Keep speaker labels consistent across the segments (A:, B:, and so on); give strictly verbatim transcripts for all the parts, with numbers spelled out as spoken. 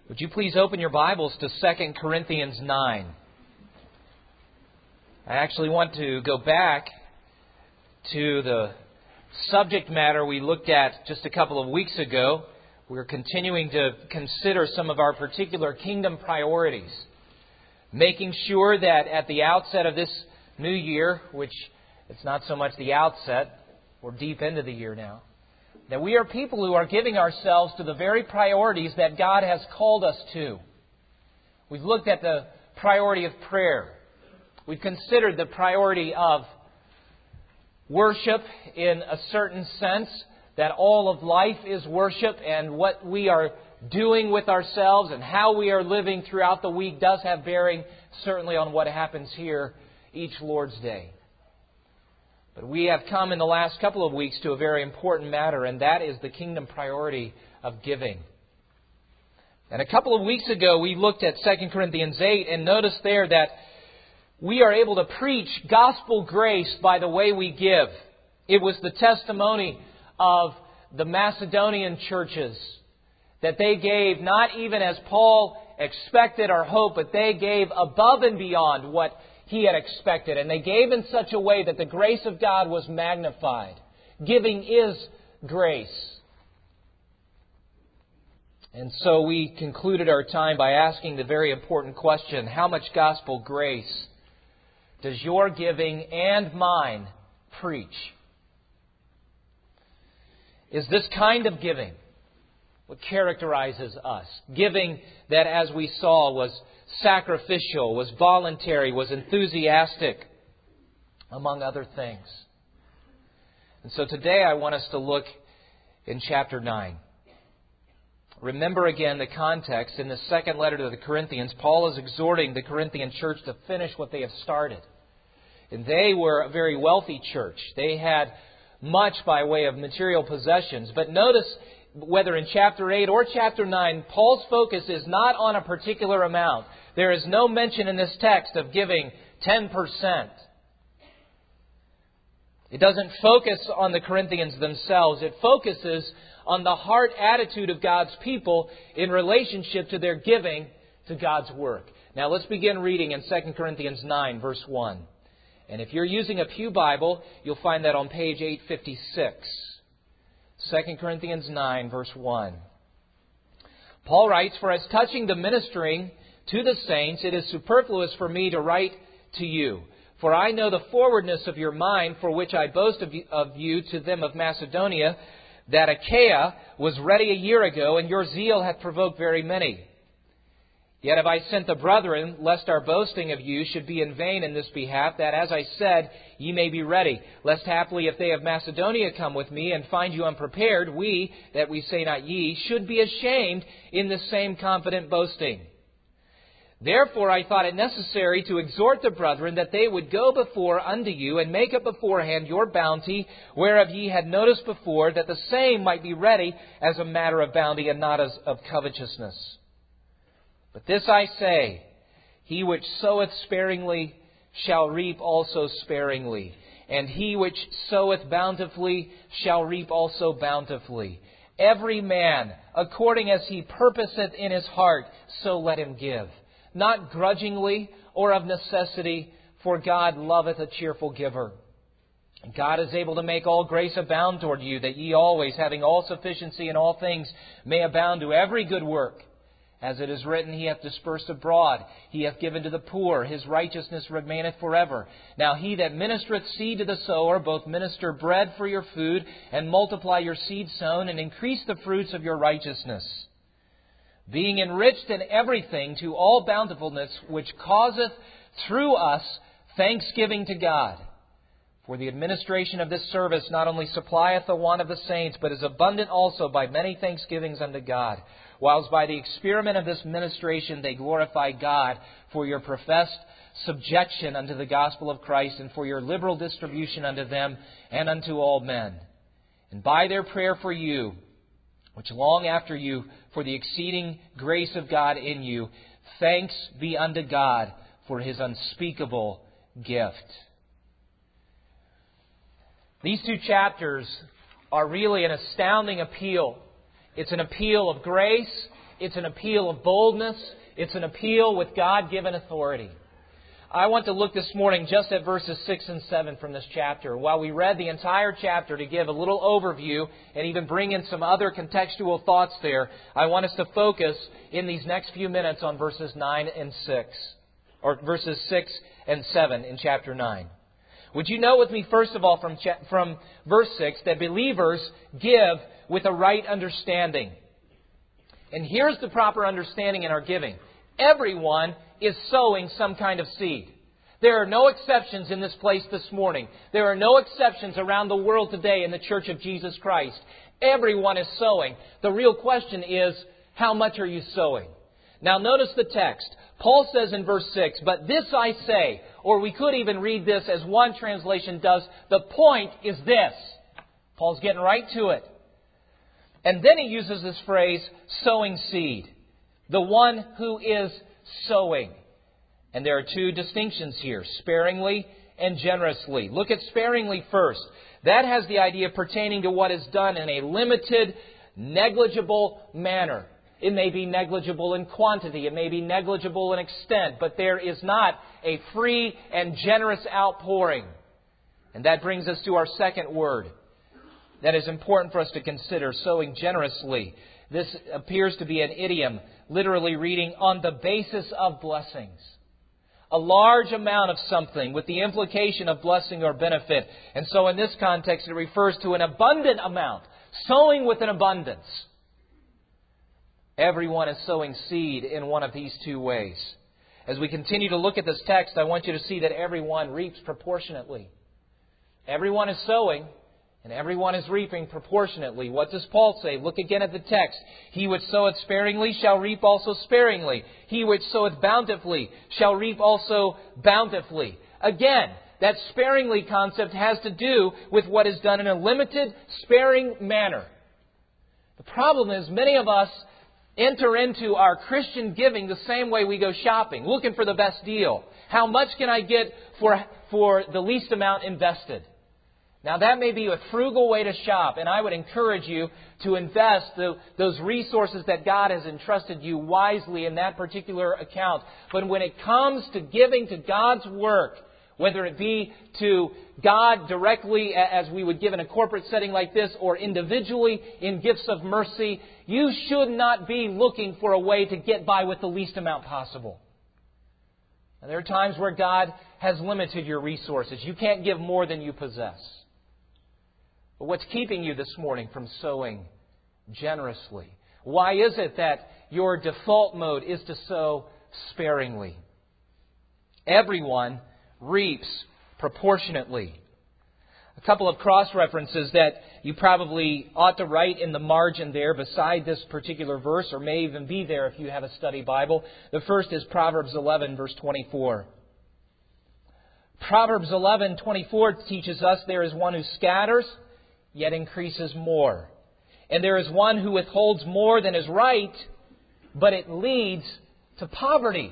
A: Would you please open your Bibles to Second Corinthians nine? I actually want to go back to the subject matter we looked at just a couple of weeks ago. We're continuing to consider some of our particular kingdom priorities, making sure that at the outset of this new year, which it's not so much the outset, we're deep into the year now, that we are people who are giving ourselves to the very priorities that God has called us to. We've looked at the priority of prayer. We've considered the priority of worship in a certain sense, that all of life is worship, and what we are doing with ourselves and how we are living throughout the week does have bearing certainly on what happens here each Lord's Day. But we have come in the last couple of weeks to a very important matter, and that is the kingdom priority of giving. And a couple of weeks ago, we looked at Second Corinthians eight and noticed there that we are able to preach gospel grace by the way we give. It was the testimony of the Macedonian churches that they gave not even as Paul expected or hoped, but they gave above and beyond what he had expected. And they gave in such a way that the grace of God was magnified. Giving is grace. And so we concluded our time by asking the very important question, how much gospel grace does your giving and mine preach? Is this kind of giving what characterizes us? Giving that, as we saw, was sacrificial, was voluntary, was enthusiastic, among other things. And so today I want us to look in chapter nine. Remember again the context. In the second letter to the Corinthians, Paul is exhorting the Corinthian church to finish what they have started. And they were a very wealthy church. They had much by way of material possessions. But notice, whether in chapter eight or chapter nine, Paul's focus is not on a particular amount. There is no mention in this text of giving ten percent. It doesn't focus on the Corinthians themselves. It focuses on the heart attitude of God's people in relationship to their giving to God's work. Now let's begin reading in Second Corinthians nine, verse one. And if you're using a Pew Bible, you'll find that on page eight fifty-six. Second Corinthians nine, verse one. Paul writes, "For as touching the ministering to the saints, it is superfluous for me to write to you. For I know the forwardness of your mind, for which I boast of you, of you to them of Macedonia, that Achaia was ready a year ago, and your zeal hath provoked very many. Yet have I sent the brethren, lest our boasting of you should be in vain in this behalf, that, as I said, ye may be ready. Lest haply, if they of Macedonia come with me, and find you unprepared, we, that we say not ye, should be ashamed in the same confident boasting. Therefore I thought it necessary to exhort the brethren, that they would go before unto you, and make up beforehand your bounty, whereof ye had noticed before, that the same might be ready as a matter of bounty, and not as of covetousness. But this I say, he which soweth sparingly shall reap also sparingly, and he which soweth bountifully shall reap also bountifully. Every man, according as he purposeth in his heart, so let him give. Not grudgingly or of necessity, for God loveth a cheerful giver. God is able to make all grace abound toward you, that ye always, having all sufficiency in all things, may abound to every good work. As it is written, He hath dispersed abroad, He hath given to the poor, His righteousness remaineth forever. Now he that ministereth seed to the sower, both minister bread for your food, and multiply your seed sown, and increase the fruits of your righteousness. Being enriched in everything to all bountifulness, which causeth through us thanksgiving to God. For the administration of this service not only supplieth the want of the saints, but is abundant also by many thanksgivings unto God. Whilst by the experiment of this ministration they glorify God for your professed subjection unto the gospel of Christ, and for your liberal distribution unto them and unto all men. And by their prayer for you, which long after you for the exceeding grace of God in you, thanks be unto God for His unspeakable gift." These two chapters are really an astounding appeal. It's an appeal of grace It's an appeal of boldness. It's an appeal with God-given authority. I want to look this morning just at verses six and seven from this chapter. While we read the entire chapter to give a little overview and even bring in some other contextual thoughts there, I want us to focus in these next few minutes on verses nine and six, or verses six and seven in chapter nine. Would you note with me, first of all, from, cha- from verse six, that believers give with a right understanding. And here's the proper understanding in our giving. Everyone is sowing some kind of seed. There are no exceptions in this place this morning. There are no exceptions around the world today in the Church of Jesus Christ. Everyone is sowing. The real question is, how much are you sowing? Now notice the text. Paul says in verse six, "But this I say," or we could even read this as one translation does, "The point is this." Paul's getting right to it. And then he uses this phrase, sowing seed. The one who is sowing. And there are two distinctions here, sparingly and generously. Look at sparingly first. That has the idea pertaining to what is done in a limited, negligible manner. It may be negligible in quantity. It may be negligible in extent. But there is not a free and generous outpouring. And that brings us to our second word that is important for us to consider, sowing generously. This appears to be an idiom, literally reading, on the basis of blessings. A large amount of something with the implication of blessing or benefit. And so in this context, it refers to an abundant amount, sowing with an abundance. Everyone is sowing seed in one of these two ways. As we continue to look at this text, I want you to see that everyone reaps proportionately. Everyone is sowing, and everyone is reaping proportionately. What does Paul say? Look again at the text. "He which soweth sparingly shall reap also sparingly. He which soweth bountifully shall reap also bountifully." Again, that sparingly concept has to do with what is done in a limited, sparing manner. The problem is many of us enter into our Christian giving the same way we go shopping, looking for the best deal. How much can I get for, for the least amount invested? Now that may be a frugal way to shop, and I would encourage you to invest the, those resources that God has entrusted you wisely in that particular account. But when it comes to giving to God's work, whether it be to God directly as we would give in a corporate setting like this, or individually in gifts of mercy, you should not be looking for a way to get by with the least amount possible. And there are times where God has limited your resources. You can't give more than you possess. But what's keeping you this morning from sowing generously? Why is it that your default mode is to sow sparingly? Everyone reaps proportionately. A couple of cross-references that you probably ought to write in the margin there beside this particular verse, or may even be there if you have a study Bible. The first is Proverbs eleven, verse twenty-four. Proverbs eleven, twenty-four teaches us there is one who scatters, yet increases more. And there is one who withholds more than is right, but it leads to poverty.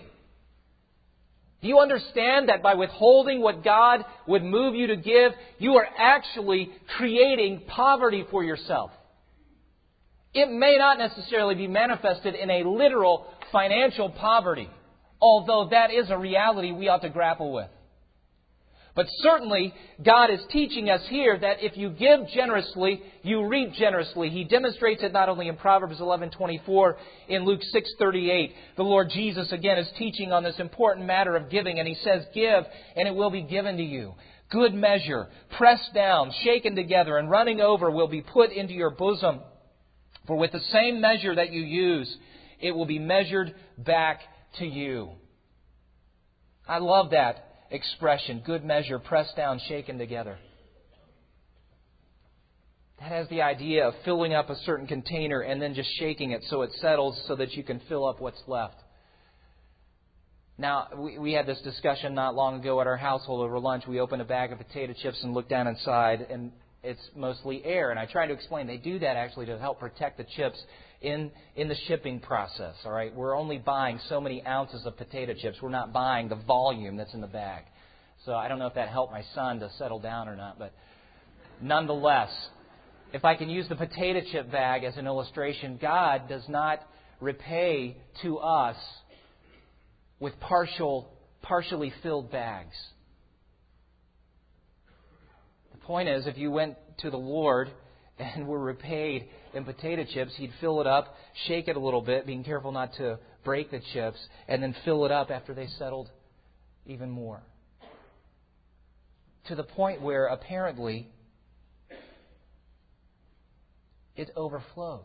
A: Do you understand that by withholding what God would move you to give, you are actually creating poverty for yourself? It may not necessarily be manifested in a literal financial poverty, although that is a reality we ought to grapple with. But certainly, God is teaching us here that if you give generously, you reap generously. He demonstrates it not only in Proverbs eleven twenty-four, in Luke six thirty-eight. The Lord Jesus, again, is teaching on this important matter of giving. And He says, "Give, and it will be given to you. Good measure, pressed down, shaken together, and running over will be put into your bosom. For with the same measure that you use, it will be measured back to you." I love that expression, good measure, pressed down, shaken together. That has the idea of filling up a certain container and then just shaking it so it settles so that you can fill up what's left. Now, we, we had this discussion not long ago at our household over lunch. We opened a bag of potato chips and looked down inside, and it's mostly air. And I tried to explain they do that actually to help protect the chips in, in the shipping process. All right, we're only buying so many ounces of potato chips. We're not buying the volume that's in the bag. So I don't know if that helped my son to settle down or not, but nonetheless, if I can use the potato chip bag as an illustration, God does not repay to us with partial, partially filled bags. The point is, if you went to the Lord and were repaid in potato chips, He'd fill it up, shake it a little bit, being careful not to break the chips, and then fill it up after they settled even more. To the point where apparently it overflows.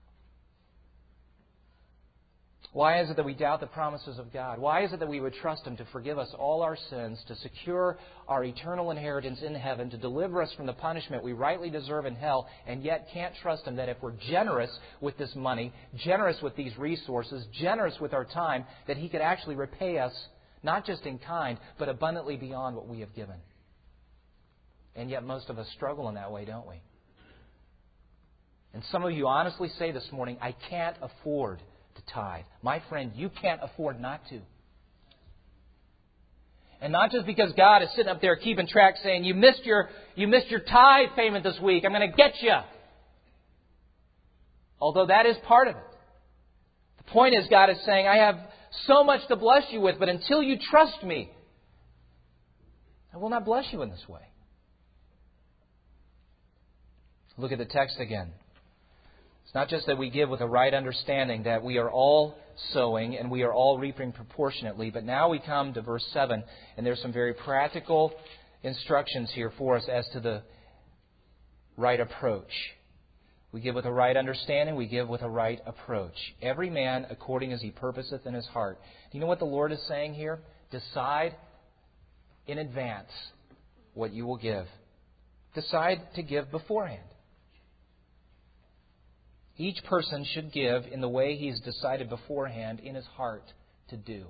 A: Why is it that we doubt the promises of God? Why is it that we would trust Him to forgive us all our sins, to secure our eternal inheritance in heaven, to deliver us from the punishment we rightly deserve in hell, and yet can't trust Him that if we're generous with this money, generous with these resources, generous with our time, that He could actually repay us, not just in kind, but abundantly beyond what we have given? And yet most of us struggle in that way, don't we? And some of you honestly say this morning, I can't afford to tithe. My friend, you can't afford not to. And not just because God is sitting up there keeping track saying, you missed your, you missed your tithe payment this week, I'm going to get you. Although that is part of it. The point is, God is saying, I have so much to bless you with, but until you trust me, I will not bless you in this way. Look at the text again. It's not just that we give with a right understanding that we are all sowing and we are all reaping proportionately, but now we come to verse seven, and there's some very practical instructions here for us as to the right approach. We give with a right understanding, we give with a right approach. Every man according as he purposeth in his heart. Do you know what the Lord is saying here? Decide in advance what you will give. Decide to give beforehand. Each person should give in the way he's decided beforehand in his heart to do.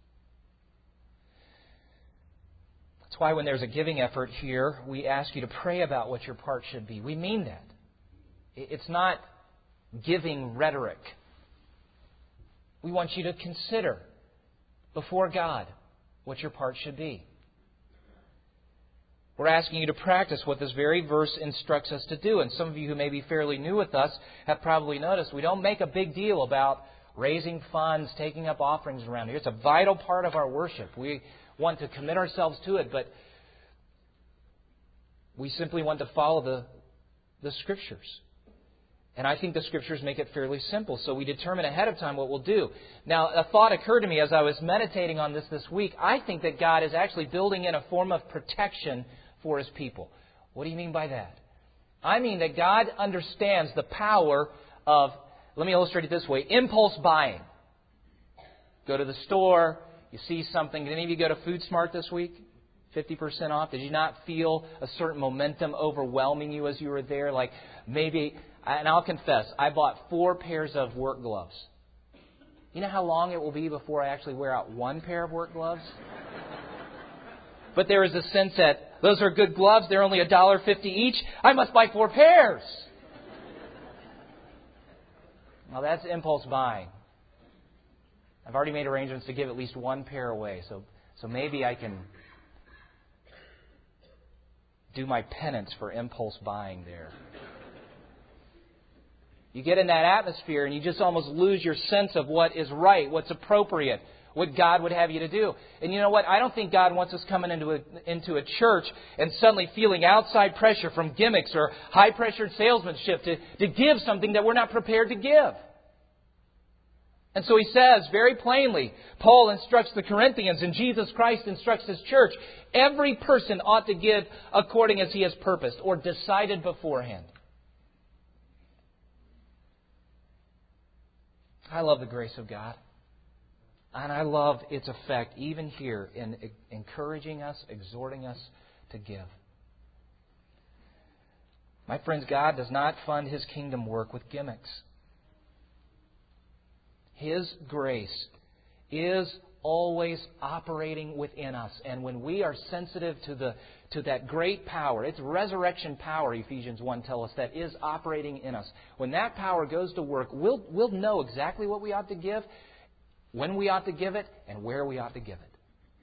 A: That's why when there's a giving effort here, we ask you to pray about what your part should be. We mean that. It's not giving rhetoric. We want you to consider before God what your part should be. We're asking you to practice what this very verse instructs us to do. And some of you who may be fairly new with us have probably noticed we don't make a big deal about raising funds, taking up offerings around here. It's a vital part of our worship. We want to commit ourselves to it, but we simply want to follow the, the Scriptures. And I think the Scriptures make it fairly simple, so we determine ahead of time what we'll do. Now, a thought occurred to me as I was meditating on this this week. I think that God is actually building in a form of protection for His people. What do you mean by that? I mean that God understands the power of, let me illustrate it this way, impulse buying. Go to the store, you see something. Did any of you go to Food Smart this week? fifty percent off? Did you not feel a certain momentum overwhelming you as you were there? Like maybe, and I'll confess, I bought four pairs of work gloves. You know how long it will be before I actually wear out one pair of work gloves? But there is a sense that those are good gloves. They're only one dollar fifty each. I must buy four pairs. Now that's impulse buying. I've already made arrangements to give at least one pair away. So, so maybe I can do my penance for impulse buying there. You get in that atmosphere and you just almost lose your sense of what is right, what's appropriate, what God would have you to do. And you know what? I don't think God wants us coming into a, into a church and suddenly feeling outside pressure from gimmicks or high-pressured salesmanship to, to give something that we're not prepared to give. And so he says very plainly, Paul instructs the Corinthians and Jesus Christ instructs His church, every person ought to give according as he has purposed or decided beforehand. I love the grace of God. And I love its effect even here in encouraging us, exhorting us to give. My friends, God does not fund His kingdom work with gimmicks. His grace is always operating within us. And when we are sensitive to the to that great power, it's resurrection power, Ephesians one tells us, that is operating in us. When that power goes to work, we'll, we'll know exactly what we ought to give, when we ought to give it, and where we ought to give it.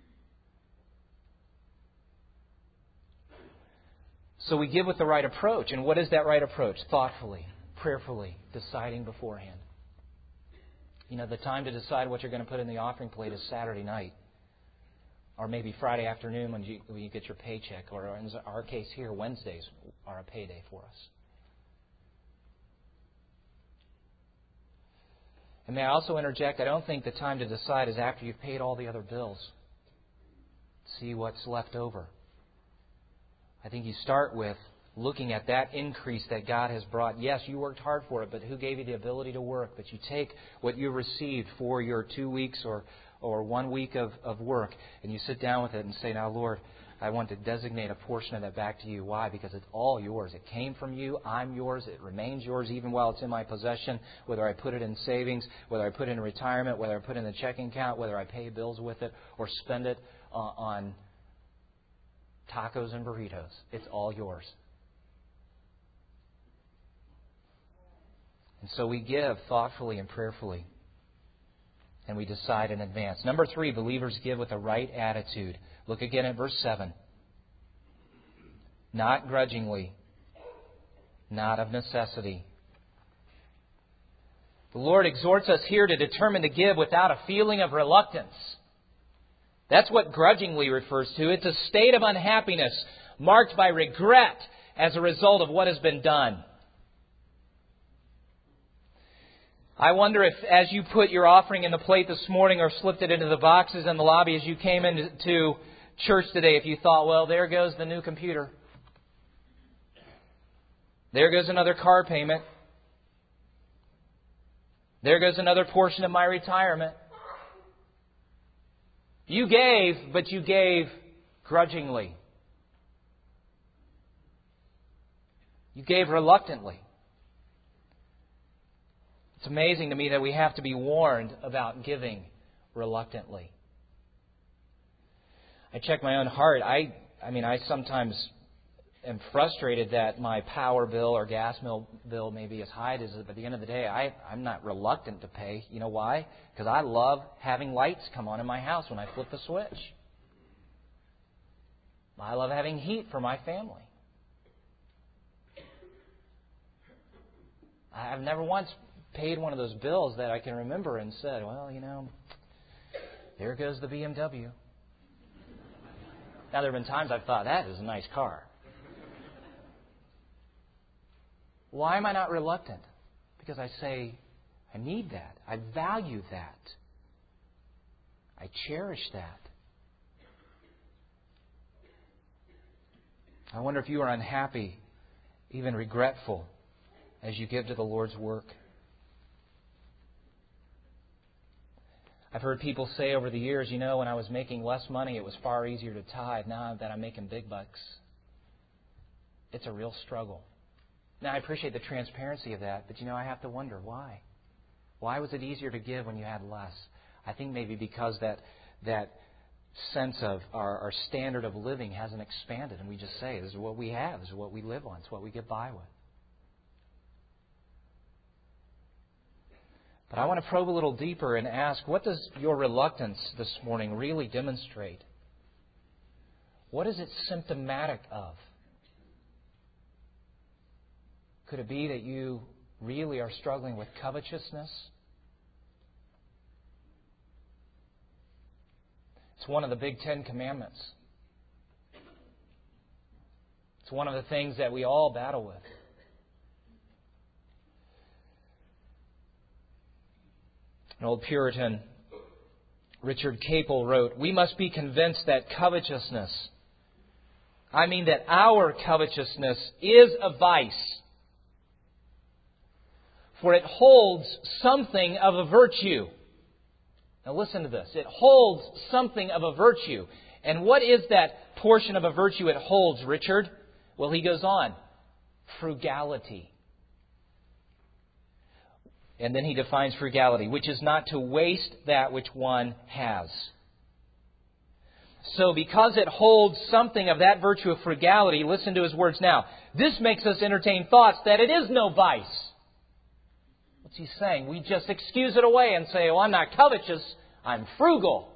A: So we give with the right approach. And what is that right approach? Thoughtfully, prayerfully, deciding beforehand. You know, the time to decide what you're going to put in the offering plate is Saturday night. Or maybe Friday afternoon when you, when you get your paycheck. Or in our case here, Wednesdays are a payday for us. And may I also interject, I don't think the time to decide is after you've paid all the other bills. See what's left over. I think you start with looking at that increase that God has brought. Yes, you worked hard for it, but who gave you the ability to work? But you take what you received for your two weeks or, or one week of, of work, and you sit down with it and say, now, Lord, I want to designate a portion of that back to you. Why? Because it's all yours. It came from you. I'm yours. It remains yours even while it's in my possession, whether I put it in savings, whether I put it in retirement, whether I put it in the checking account, whether I pay bills with it or spend it uh, on tacos and burritos. It's all yours. And so we give thoughtfully and prayerfully. And we decide in advance. Number three, believers give with a right attitude. Look again at verse seven. Not grudgingly, not of necessity. The Lord exhorts us here to determine to give without a feeling of reluctance. That's what grudgingly refers to. It's a state of unhappiness marked by regret as a result of what has been done. I wonder if as you put your offering in the plate this morning or slipped it into the boxes in the lobby as you came into church today, if you thought, well, there goes the new computer. There goes another car payment. There goes another portion of my retirement. You gave, but you gave grudgingly. You gave reluctantly. It's amazing to me that we have to be warned about giving reluctantly. I check my own heart. I, I mean, I sometimes am frustrated that my power bill or gas bill bill may be as high as it is. But at the end of the day, I, I'm not reluctant to pay. You know why? Because I love having lights come on in my house when I flip the switch. I love having heat for my family. I've never once paid one of those bills that I can remember and said, well, you know, there goes the B M W. Now, there have been times I've thought, that is a nice car. Why am I not reluctant? Because I say, I need that. I value that. I cherish that. I wonder if you are unhappy, even regretful, as you give to the Lord's work. I've heard people say over the years, you know, when I was making less money, it was far easier to tithe. Now that I'm making big bucks, it's a real struggle. Now, I appreciate the transparency of that, but, you know, I have to wonder, why? Why was it easier to give when you had less? I think maybe because that that sense of our, our standard of living hasn't expanded, and we just say, this is what we have, this is what we live on, it's what we get by with. But I want to probe a little deeper and ask, what does your reluctance this morning really demonstrate? What is it symptomatic of? Could it be that you really are struggling with covetousness? It's one of the big Ten Commandments. It's one of the things that we all battle with. An old Puritan, Richard Capel, wrote, "We must be convinced that covetousness, I mean that our covetousness, is a vice. For it holds something of a virtue." Now listen to this. It holds something of a virtue. And what is that portion of a virtue it holds, Richard? Well, he goes on. Frugality. And then he defines frugality, which is not to waste that which one has. So because it holds something of that virtue of frugality, listen to his words now. This makes us entertain thoughts that it is no vice. What's he saying? We just excuse it away and say, well, I'm not covetous, I'm frugal.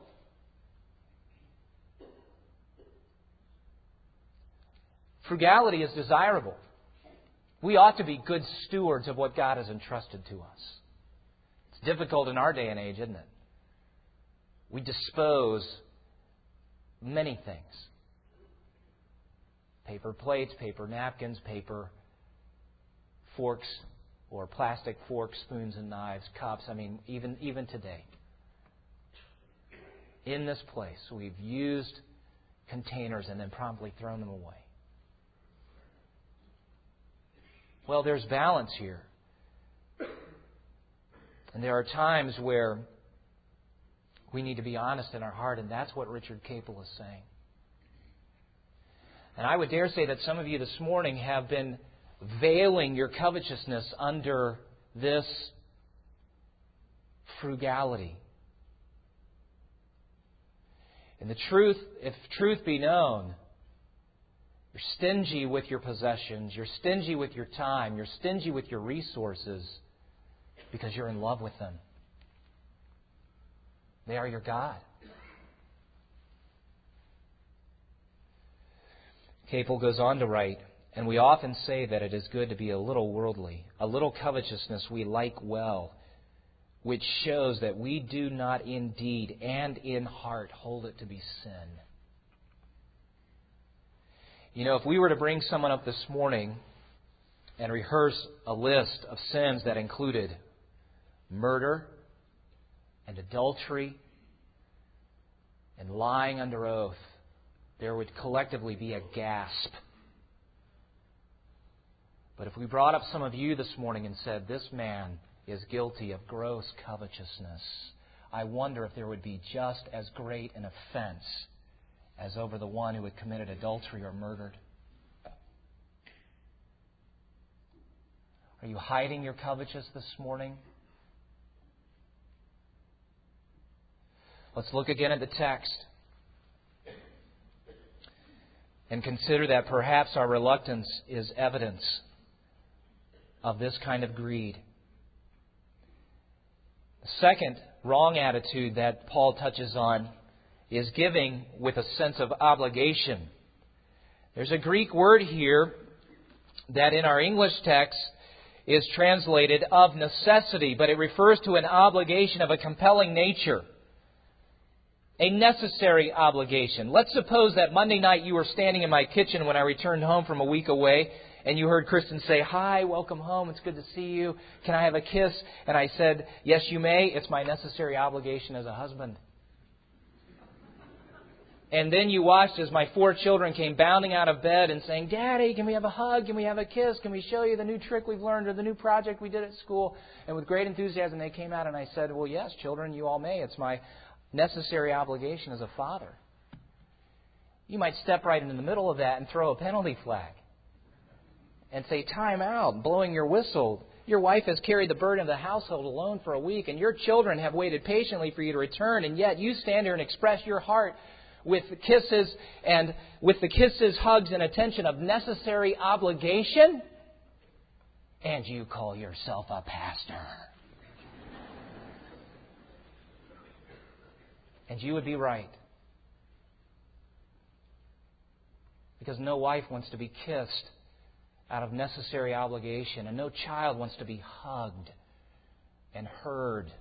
A: Frugality is desirable. We ought to be good stewards of what God has entrusted to us. It's It's difficult in our day and age, isn't it? We dispose many things. Paper plates, paper napkins, paper forks, or plastic forks, spoons and knives, cups. I mean, even, even today. In this place, we've used containers and then promptly thrown them away. Well, there's balance here. And there are times where we need to be honest in our heart, and that's what Richard Capel is saying. And I would dare say that some of you this morning have been veiling your covetousness under this frugality. And the truth, if truth be known, you're stingy with your possessions, you're stingy with your time, you're stingy with your resources because you're in love with them. They are your God. Capel goes on to write, and we often say that it is good to be a little worldly, a little covetousness we like well, which shows that we do not in deed and in heart hold it to be sin. You know, if we were to bring someone up this morning and rehearse a list of sins that included murder and adultery and lying under oath, there would collectively be a gasp. But if we brought up some of you this morning and said, this man is guilty of gross covetousness, I wonder if there would be just as great an offense as over the one who had committed adultery or murdered. Are you hiding your covetousness this morning? Let's look again at the text and consider that perhaps our reluctance is evidence of this kind of greed. The second wrong attitude that Paul touches on is giving with a sense of obligation. There's a Greek word here that in our English text is translated of necessity, but it refers to an obligation of a compelling nature. A necessary obligation. Let's suppose that Monday night you were standing in my kitchen when I returned home from a week away, and you heard Kristen say, "Hi, welcome home, it's good to see you. Can I have a kiss?" And I said, "Yes, you may. It's my necessary obligation as a husband." And then you watched as my four children came bounding out of bed and saying, "Daddy, can we have a hug? Can we have a kiss? Can we show you the new trick we've learned or the new project we did at school?" And with great enthusiasm they came out, and I said, "Well, yes, children, you all may. It's my necessary obligation as a father." You might step right into the middle of that and throw a penalty flag and say, "Time out," blowing your whistle. Your wife has carried the burden of the household alone for a week, and your children have waited patiently for you to return, and yet you stand here and express your heart with kisses and with the kisses, hugs, and attention of necessary obligation, and you call yourself a pastor. And you would be right. Because no wife wants to be kissed out of necessary obligation, and no child wants to be hugged and heard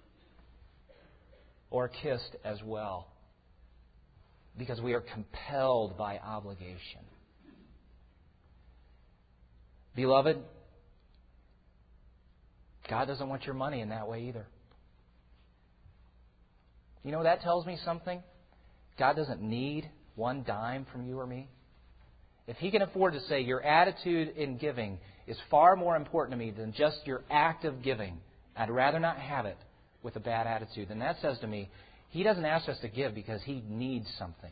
A: or kissed as well, because we are compelled by obligation. Beloved, God doesn't want your money in that way either. You know, that tells me something. God doesn't need one dime from you or me. If He can afford to say your attitude in giving is far more important to me than just your act of giving, I'd rather not have it with a bad attitude, then that says to me, He doesn't ask us to give because He needs something.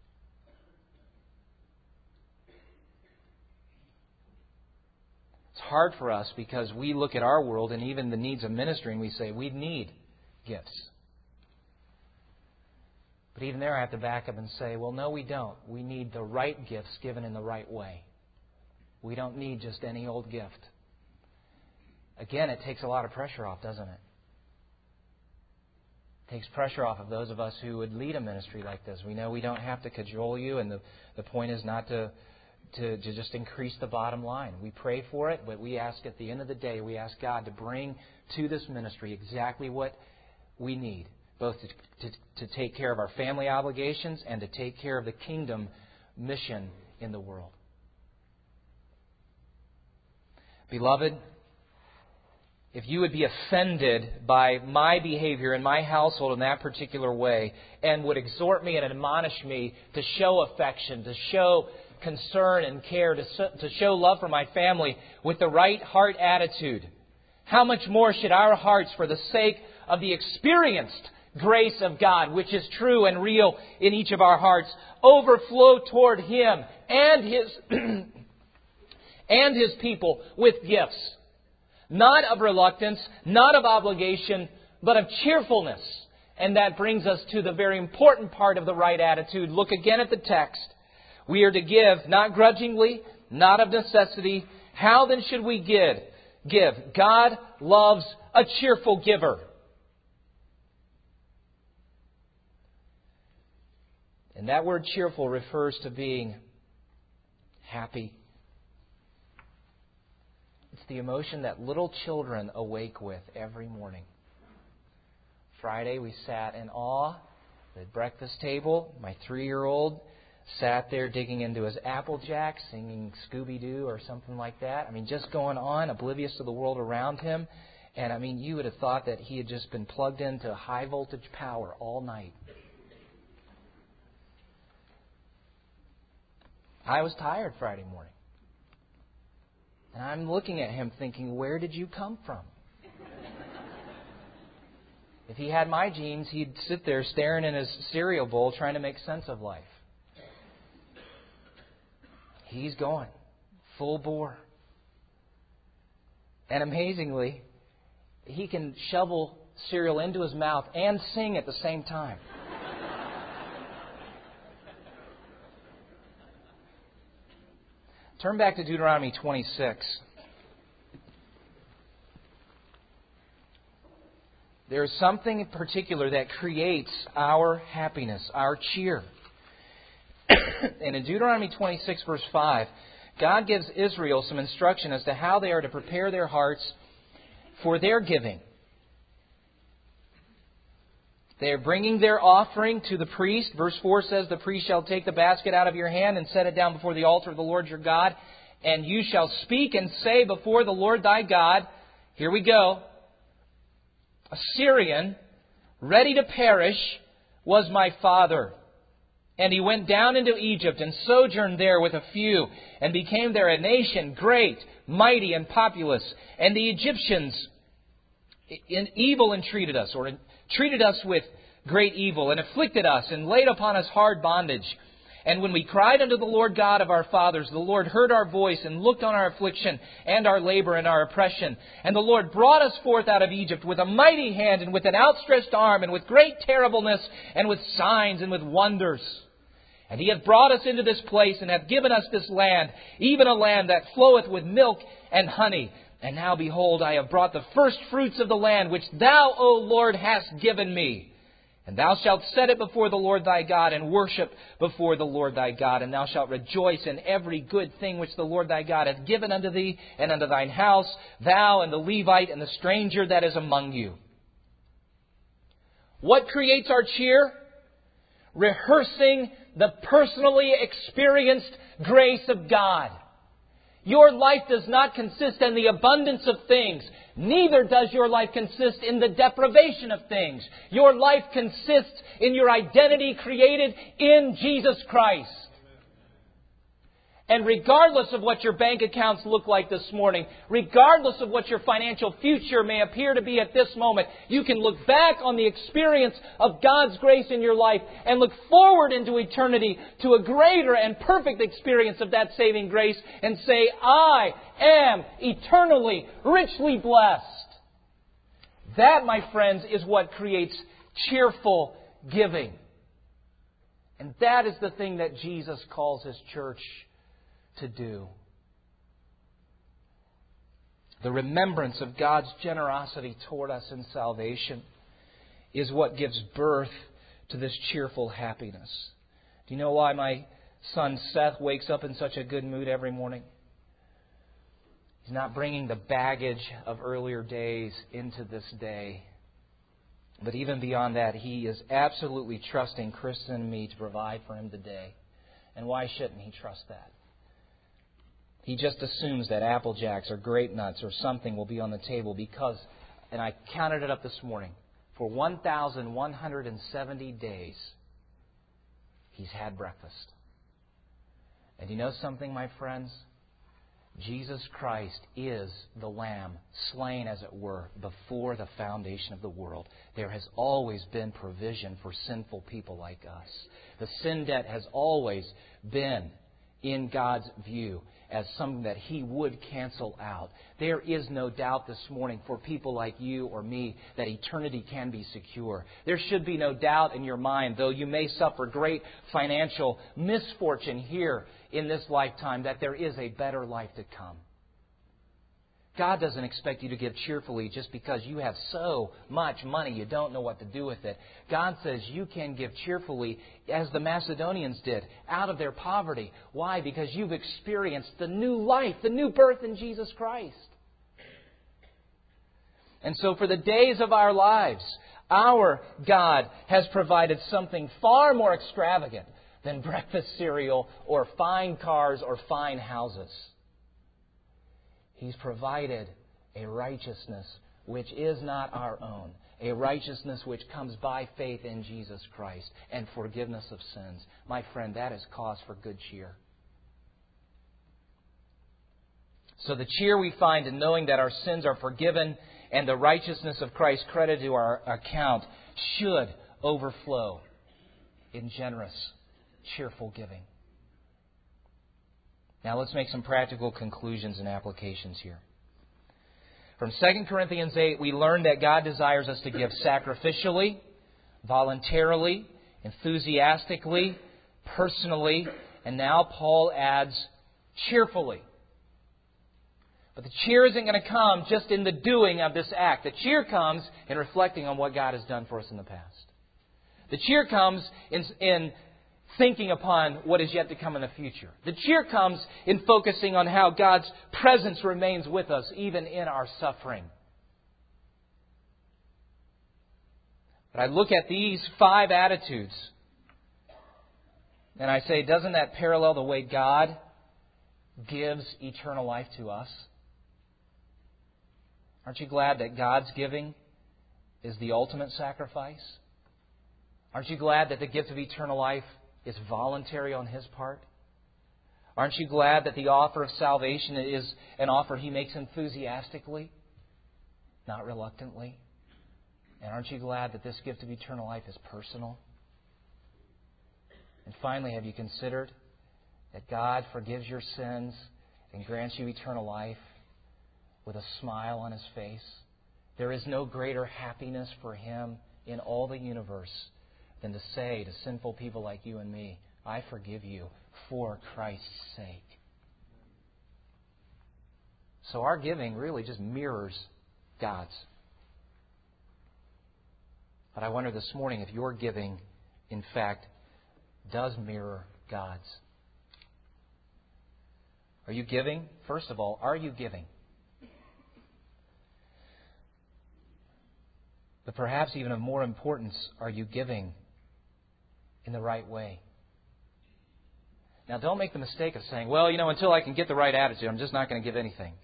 A: It's hard for us because we look at our world and even the needs of ministry and we say we need gifts. But even there I have to back up and say, well, no, we don't. We need the right gifts given in the right way. We don't need just any old gift. Again, it takes a lot of pressure off, doesn't it? It takes pressure off of those of us who would lead a ministry like this. We know we don't have to cajole you, and the, the point is not to to, to just increase the bottom line. We pray for it, but we ask at the end of the day, we ask God to bring to this ministry exactly what we need, both to, to, to take care of our family obligations and to take care of the kingdom mission in the world. Beloved, if you would be offended by my behavior in my household in that particular way and would exhort me and admonish me to show affection, to show concern and care, to, to show love for my family with the right heart attitude, how much more should our hearts, for the sake of the experienced grace of God, which is true and real in each of our hearts, overflow toward Him and His and His people with gifts? Not of reluctance, not of obligation, but of cheerfulness. And that brings us to the very important part of the right attitude. Look again at the text. We are to give, not grudgingly, not of necessity. How then should we give? Give. God loves a cheerful giver. And that word cheerful refers to being happy. It's the emotion that little children awake with every morning. Friday we sat in awe at the breakfast table. My three-year-old sat there digging into his Applejack, singing Scooby-Doo or something like that. I mean, just going on, oblivious to the world around him. And I mean, you would have thought that he had just been plugged into high voltage power all night. I was tired Friday morning. And I'm looking at him thinking, where did you come from? If he had my genes, he'd sit there staring in his cereal bowl trying to make sense of life. He's going full bore. And amazingly, he can shovel cereal into his mouth and sing at the same time. Turn back to Deuteronomy twenty-six. There is something in particular that creates our happiness, our cheer. And in Deuteronomy twenty-six, verse five, God gives Israel some instruction as to how they are to prepare their hearts for their giving. They are bringing their offering to the priest. Verse four says, the priest shall take the basket out of your hand and set it down before the altar of the Lord your God. And you shall speak and say before the Lord thy God, here we go, a Syrian, ready to perish, was my father. And he went down into Egypt and sojourned there with a few, and became there a nation great, mighty, and populous. And the Egyptians in evil entreated us, or treated us with great evil, and afflicted us, and laid upon us hard bondage. And when we cried unto the Lord God of our fathers, the Lord heard our voice, and looked on our affliction, and our labor, and our oppression. And the Lord brought us forth out of Egypt with a mighty hand, and with an outstretched arm, and with great terribleness, and with signs, and with wonders. And He hath brought us into this place, and hath given us this land, even a land that floweth with milk and honey. And now, behold, I have brought the first fruits of the land, which Thou, O Lord, hast given me. And Thou shalt set it before the Lord thy God, and worship before the Lord thy God. And Thou shalt rejoice in every good thing which the Lord thy God hath given unto thee, and unto thine house, thou and the Levite and the stranger that is among you. What creates our cheer? Rehearsing the personally experienced grace of God. Your life does not consist in the abundance of things. Neither does your life consist in the deprivation of things. Your life consists in your identity created in Jesus Christ. And regardless of what your bank accounts look like this morning, regardless of what your financial future may appear to be at this moment, you can look back on the experience of God's grace in your life and look forward into eternity to a greater and perfect experience of that saving grace and say, I am eternally, richly blessed. That, my friends, is what creates cheerful giving. And that is the thing that Jesus calls His church to do. The remembrance of God's generosity toward us in salvation is what gives birth to this cheerful happiness. Do you know why my son Seth wakes up in such a good mood every morning. He's not bringing the baggage of earlier days into this day. But even beyond that, he is absolutely trusting Kristen and me to provide for him today. And why shouldn't he trust that? He just assumes that Apple Jacks or grape nuts or something will be on the table because, and I counted it up this morning, for one thousand one hundred seventy days, he's had breakfast. And you know something, my friends? Jesus Christ is the Lamb, slain, as it were, before the foundation of the world. There has always been provision for sinful people like us. The sin debt has always been, in God's view, as something that He would cancel out. There is no doubt this morning for people like you or me that eternity can be secure. There should be no doubt in your mind, though you may suffer great financial misfortune here in this lifetime, that there is a better life to come. God doesn't expect you to give cheerfully just because you have so much money you don't know what to do with it. God says you can give cheerfully as the Macedonians did, out of their poverty. Why? Because you've experienced the new life, the new birth in Jesus Christ. And so for the days of our lives, our God has provided something far more extravagant than breakfast cereal or fine cars or fine houses. He's provided a righteousness which is not our own, a righteousness which comes by faith in Jesus Christ and forgiveness of sins. My friend, that is cause for good cheer. So the cheer we find in knowing that our sins are forgiven and the righteousness of Christ credited to our account should overflow in generous, cheerful giving. Now let's make some practical conclusions and applications here. From Second Corinthians eight, we learn that God desires us to give sacrificially, voluntarily, enthusiastically, personally, and now Paul adds cheerfully. But the cheer isn't going to come just in the doing of this act. The cheer comes in reflecting on what God has done for us in the past. The cheer comes in, in thinking upon what is yet to come in the future. The cheer comes in focusing on how God's presence remains with us even in our suffering. But I look at these five attitudes and I say, doesn't that parallel the way God gives eternal life to us? Aren't you glad that God's giving is the ultimate sacrifice? Aren't you glad that the gift of eternal life is voluntary on His part? Aren't you glad that the offer of salvation is an offer He makes enthusiastically, not reluctantly? And aren't you glad that this gift of eternal life is personal? And finally, have you considered that God forgives your sins and grants you eternal life with a smile on His face? There is no greater happiness for Him in all the universe than to say to sinful people like you and me, I forgive you for Christ's sake. So our giving really just mirrors God's. But I wonder this morning if your giving, in fact, does mirror God's. Are you giving? First of all, are you giving? But perhaps even of more importance, are you giving in the right way? Now, don't make the mistake of saying, well, you know, until I can get the right attitude, I'm just not going to give anything.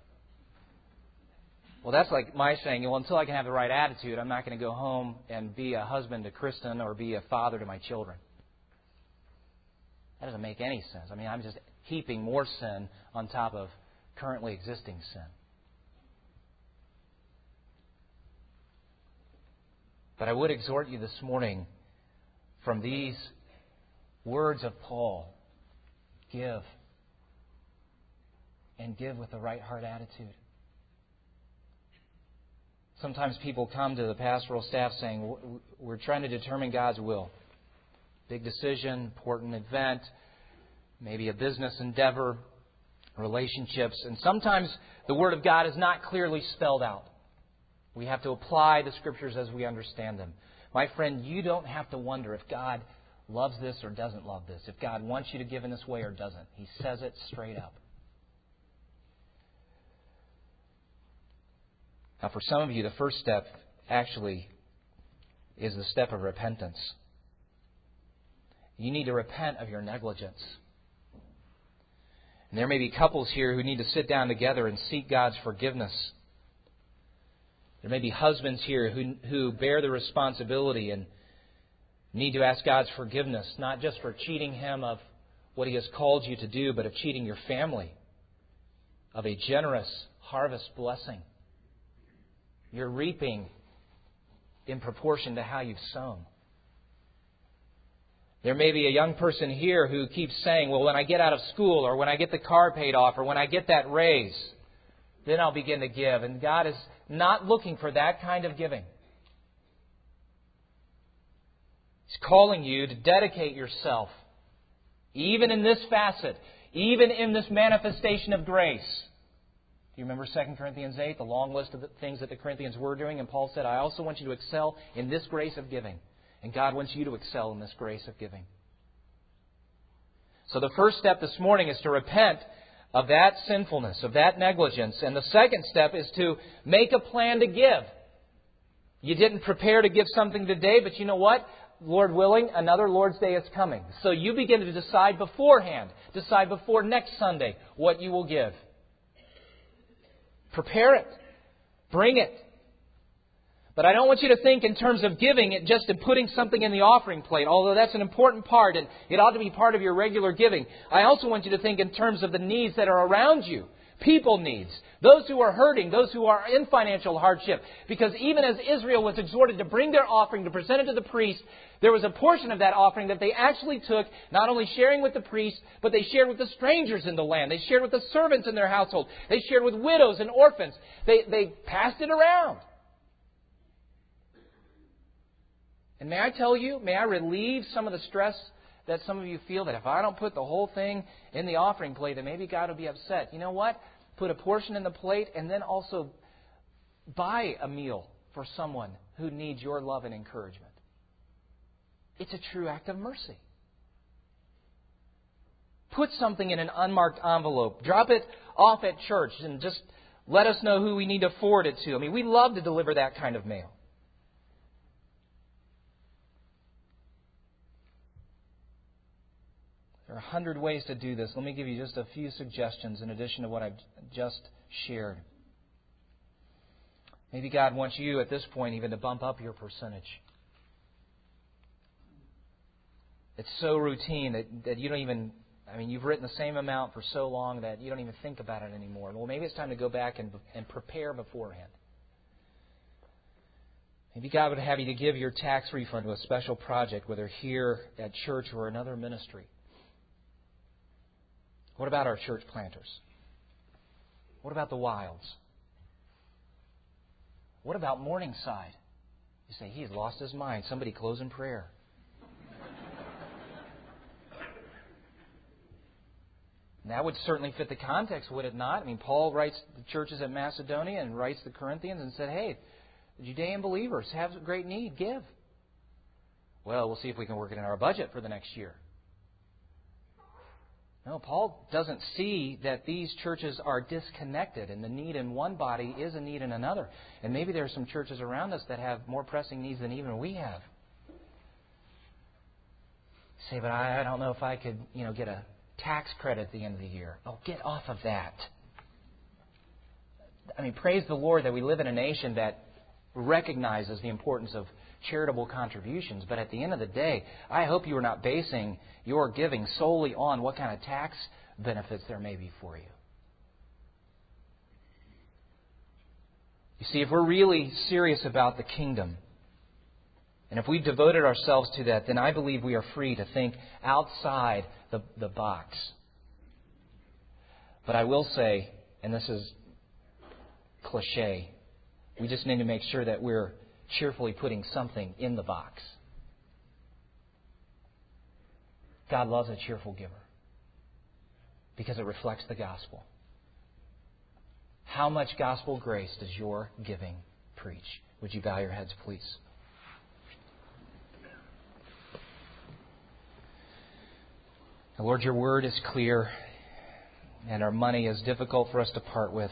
A: Well, that's like my saying, well, until I can have the right attitude, I'm not going to go home and be a husband to Kristen or be a father to my children. That doesn't make any sense. I mean, I'm just heaping more sin on top of currently existing sin. But I would exhort you this morning from these words of Paul, give. And give with the right heart attitude. Sometimes people come to the pastoral staff saying, we're trying to determine God's will. Big decision, important event, maybe a business endeavor, relationships. And sometimes the Word of God is not clearly spelled out. We have to apply the Scriptures as we understand them. My friend, you don't have to wonder if God loves this or doesn't love this, if God wants you to give in this way or doesn't. He says it straight up. Now, for some of you, the first step actually is the step of repentance. You need to repent of your negligence. And there may be couples here who need to sit down together and seek God's forgiveness. There may be husbands here who, who bear the responsibility and need to ask God's forgiveness, not just for cheating Him of what He has called you to do, but of cheating your family of a generous harvest blessing. You're reaping in proportion to how you've sown. There may be a young person here who keeps saying, well, when I get out of school, or when I get the car paid off, or when I get that raise, then I'll begin to give. And God is not looking for that kind of giving. He's calling you to dedicate yourself, even in this facet, even in this manifestation of grace. Do you remember Second Corinthians eight, the long list of the things that the Corinthians were doing? And Paul said, I also want you to excel in this grace of giving. And God wants you to excel in this grace of giving. So the first step this morning is to repent of that sinfulness, of that negligence. And the second step is to make a plan to give. You didn't prepare to give something today, but you know what? Lord willing, another Lord's Day is coming. So you begin to decide beforehand, decide before next Sunday what you will give. Prepare it. Bring it. But I don't want you to think in terms of giving it just in putting something in the offering plate, although that's an important part and it ought to be part of your regular giving. I also want you to think in terms of the needs that are around you. People needs. Those who are hurting, those who are in financial hardship. Because even as Israel was exhorted to bring their offering, to present it to the priest, there was a portion of that offering that they actually took, not only sharing with the priest, but they shared with the strangers in the land. They shared with the servants in their household. They shared with widows and orphans. They, they passed it around. And may I tell you, may I relieve some of the stress that some of you feel that if I don't put the whole thing in the offering plate, then maybe God will be upset. You know what? Put a portion in the plate and then also buy a meal for someone who needs your love and encouragement. It's a true act of mercy. Put something in an unmarked envelope. Drop it off at church and just let us know who we need to forward it to. I mean, we love to deliver that kind of mail. There are a hundred ways to do this. Let me give you just a few suggestions in addition to what I've just shared. Maybe God wants you at this point even to bump up your percentage. It's so routine that, that you don't even, I mean, you've written the same amount for so long that you don't even think about it anymore. Well, maybe it's time to go back and, and prepare beforehand. Maybe God would have you to give your tax refund to a special project, whether here at church or another ministry. What about our church planters? What about the Wilds? What about Morningside? You say, he has lost his mind. Somebody close in prayer. That would certainly fit the context, would it not? I mean, Paul writes the churches at Macedonia and writes the Corinthians and said, hey, the Judean believers have a great need. Give. Well, we'll see if we can work it in our budget for the next year. No, Paul doesn't see that these churches are disconnected and the need in one body is a need in another. And maybe there are some churches around us that have more pressing needs than even we have. You say, but I don't know if I could, you know, get a tax credit at the end of the year. Oh, get off of that. I mean, praise the Lord that we live in a nation that recognizes the importance of charitable contributions. But at the end of the day, I hope you are not basing your giving solely on what kind of tax benefits there may be for you. You see, if we're really serious about the kingdom, and if we've devoted ourselves to that, then I believe we are free to think outside the, the box. But I will say, and this is cliche, we just need to make sure that we're cheerfully putting something in the box. God loves a cheerful giver because it reflects the gospel. How much gospel grace does your giving preach? Would you bow your heads, please? Lord, your word is clear, and our money is difficult for us to part with.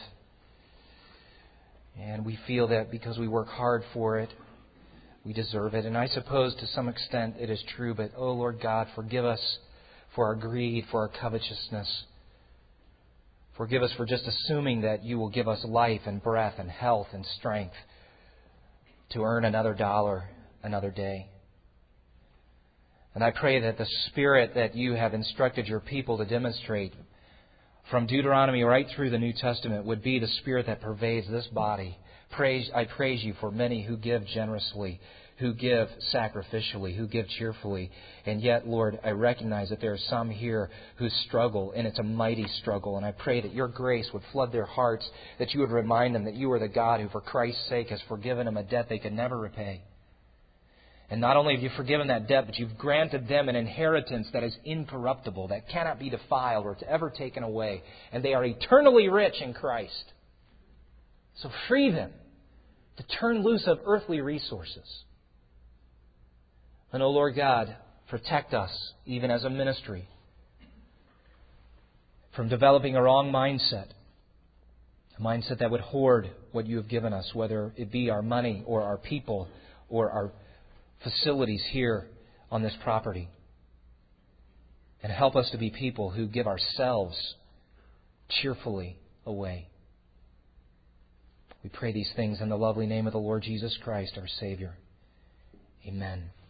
A: And we feel that because we work hard for it, we deserve it. And I suppose to some extent it is true, but oh Lord God, forgive us for our greed, for our covetousness. Forgive us for just assuming that you will give us life and breath and health and strength to earn another dollar another day. And I pray that the Spirit that you have instructed your people to demonstrate from Deuteronomy right through the New Testament would be the Spirit that pervades this body. Praise, I praise you for many who give generously, who give sacrificially, who give cheerfully. And yet, Lord, I recognize that there are some here who struggle, and it's a mighty struggle. And I pray that your grace would flood their hearts, that you would remind them that you are the God who, for Christ's sake, has forgiven them a debt they could never repay. And not only have you forgiven that debt, but you've granted them an inheritance that is incorruptible, that cannot be defiled or ever taken away. And they are eternally rich in Christ. So free them to turn loose of earthly resources. And, O Lord God, protect us, even as a ministry, from developing a wrong mindset. A mindset that would hoard what you have given us, whether it be our money or our people or our facilities here on this property. And help us to be people who give ourselves cheerfully away. We pray these things in the lovely name of the Lord Jesus Christ, our Savior. Amen.